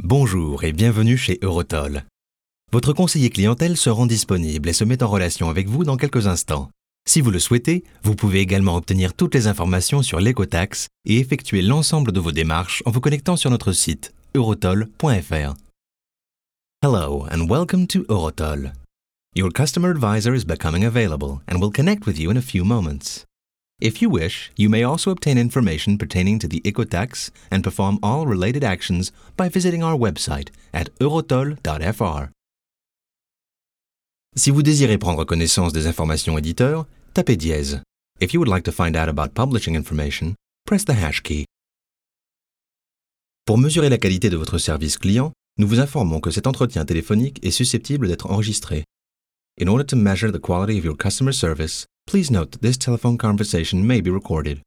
Bonjour et bienvenue chez Eurotoll. Votre conseiller clientèle se rend disponible et se met en relation avec vous dans quelques instants. Si vous le souhaitez, vous pouvez également obtenir toutes les informations sur l'écotaxe et effectuer l'ensemble de vos démarches en vous connectant sur notre site eurotoll.fr. Hello and welcome to Eurotoll. Your customer advisor is becoming available and will connect with you in a few moments. If you wish, you may also obtain information pertaining to the ecotax and perform all related actions by visiting our website at eurotoll.fr. Si vous désirez prendre connaissance des informations éditeurs, tapez dièse. If you would like to find out about publishing information, press the hash key. Pour mesurer la qualité de votre service client, nous vous informons que cet entretien téléphonique est susceptible d'être enregistré. In order to measure the quality of your customer service, please note that this telephone conversation may be recorded.